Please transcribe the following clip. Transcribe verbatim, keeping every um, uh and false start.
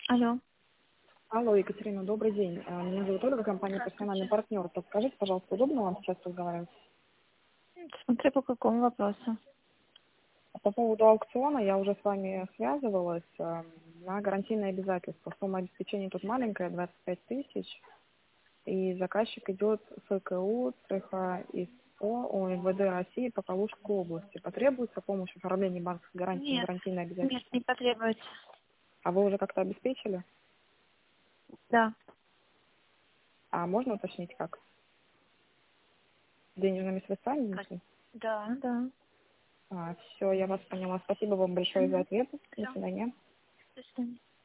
Алло. Алло, Екатерина, добрый день. А, Меня зовут Ольга, компания «Персональный Здравствуйте. партнер». Подскажите, пожалуйста, удобно вам сейчас разговаривать? Смотри, по какому вопросу. По поводу аукциона я уже с вами связывалась а, на гарантийные обязательства. Сумма обеспечения тут маленькая, двадцать пять тысяч. И заказчик идет с ФКУ, цеха ИСО, ОМВД России по Калужской области. Потребуется помощь в оформлении банковской гарантии на Нет, гарантийные нет, обязательства? не потребуется. А вы уже как-то обеспечили? Да, А можно уточнить как? Денежными средствами Кать, внесли? да, да. А, все, я вас поняла. Спасибо вам большое за Угу. ответ. До Все, свидания. до свидания.